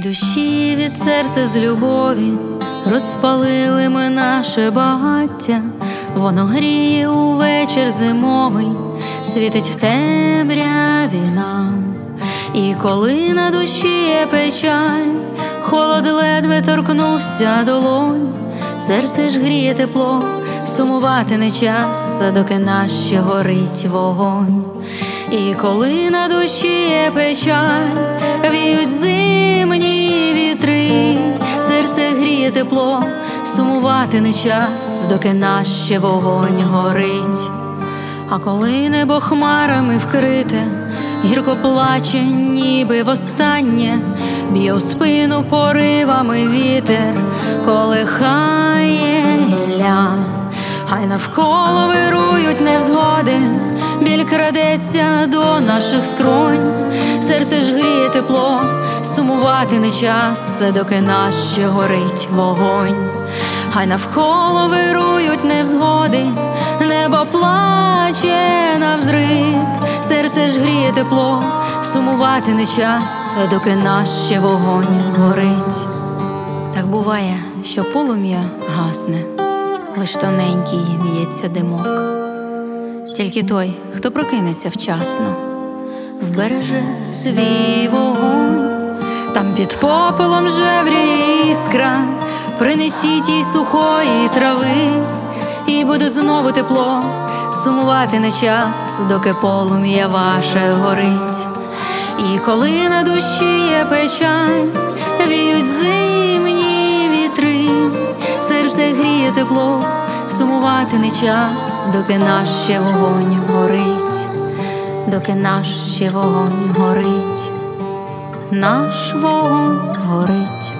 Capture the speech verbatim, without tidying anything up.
душі, від серця з любові розпалили ми наше багаття. Воно гріє у вечір зимовий, світить в темряві нам. І коли на душі є печаль, холод ледве торкнувся долонь, серце ж гріє тепло, сумувати не час, доки наш ще горить вогонь. І коли на душі є печаль, віють зимні вітри, серце гріє тепло, сумувати не час, доки наш ще вогонь горить. А коли небо хмарами вкрите, гірко плаче, ніби востаннє, б'є у спину поривами вітер, колихає гілля. Хай навколо вирують невзгоди, біль крадеться до наших скронь, серце ж гріє тепло, сумувати не час, доки наш ще горить вогонь. Хай навколо вирують невзгоди, небо плаче навзрид, серце ж гріє тепло, сумувати не час, доки наш ще вогонь горить. Так буває, що полум'я гасне, лиш тоненький в'ється димок. Тільки той, хто прокинеться вчасно, вбереже свій вогонь. Там під попелом жевріє іскра, принесіть їй сухої трави, і буде знову тепло, сумувати не час, доки полум'я ваше горить. І коли на душі є печаль, віють зимні вітри, серце гріє тепло, сумувати не час, доки наш ще вогонь горить, доки наш ще вогонь горить, наш вогонь горить.